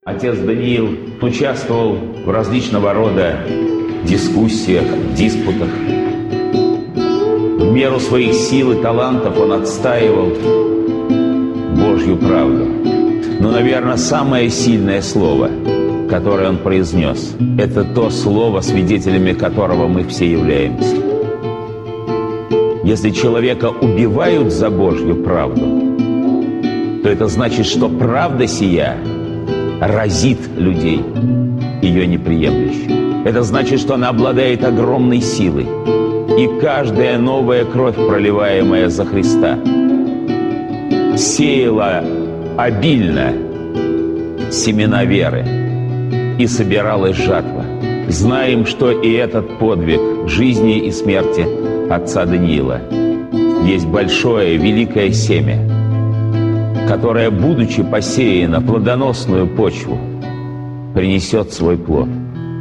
Отец Даниил участвовал в различного рода дискуссиях, диспутах. В меру своих сил и талантов он отстаивал Божью правду. Но, наверное, самое сильное слово, которое он произнес, это то слово, свидетелями которого мы все являемся. Если человека убивают за Божью правду, то это значит, что правда сия разит людей, ее неприемлющих. Это значит, что она обладает огромной силой. И каждая новая кровь, проливаемая за Христа, сеяла обильно семена веры, и собиралась жатва. Знаем, что и этот подвиг жизни и смерти отца Даниила есть большое, великое семя, которое, будучи посеяно в плодоносную почву, принесет свой плод.